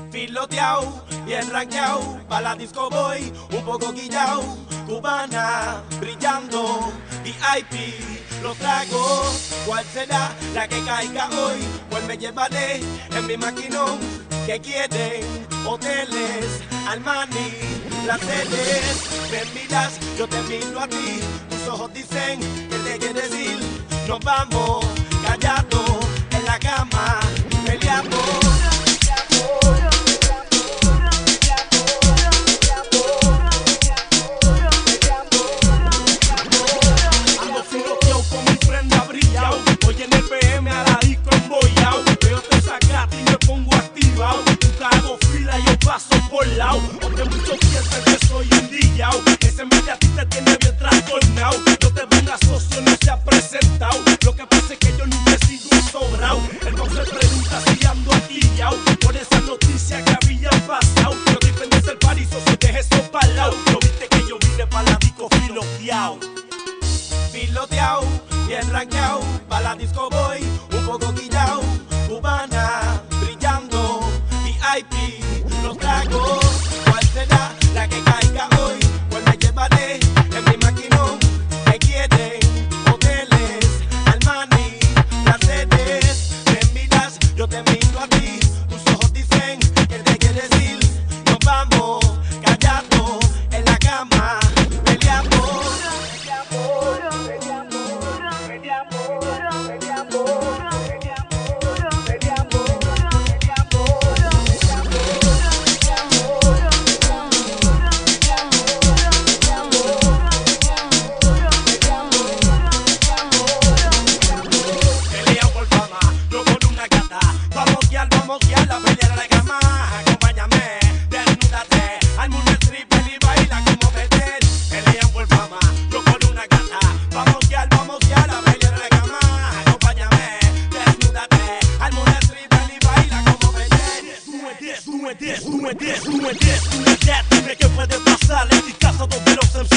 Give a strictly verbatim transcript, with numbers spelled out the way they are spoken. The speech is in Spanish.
Filoteao, bien rankeao, pa' la disco voy, un poco guillao, cubana, brillando, V I P, los tragos, ¿cuál será la que caiga hoy? Pues me llevaré en mi maquinón, que quieren hoteles, Armani, las sedes, me miras, yo te miro a ti, tus ojos dicen que te quieres ir, nos vamos callados en la cama, peleamos. Aunque muchos piensan que soy un dillao, ese envidia a ti te tiene bien trastornado. No te ve una socio, no se ha presentado. Lo que pasa es que yo nunca he sido un sobrao. Entonces pregunta si ando aquillao por esa noticia que habían pasado. Yo depende del parís, socio, deje eso palao. No viste que yo vine pa' la disco filoteao. Filoteao, bien rankeao, pa' la disco voy, un poco guillao, cubana, brillando, V I P, los tragos. ¿Cuál será la que caiga hoy? Pues me llevaré en mi maquinón, que quieren hoteles, Armani, las sedes, me miras, yo te miro a ti, tus ojos dicen que te quieres ir, nos vamos callados en la cama, peleamos. Vamos ya a la pelea de la cama, acompáñame, desnúdate, hazme un stripper y baila como Betel. Pelean por fama, yo con una gata. Vamos ya, vamos ya a la pelea de la cama, acompáñame, desnúdate, hazme un stripper y baila como Betel. Tú me des, tú me des, tú me des, tú me des, tú me des. Dime qué puede pasar en mi casa donde los M C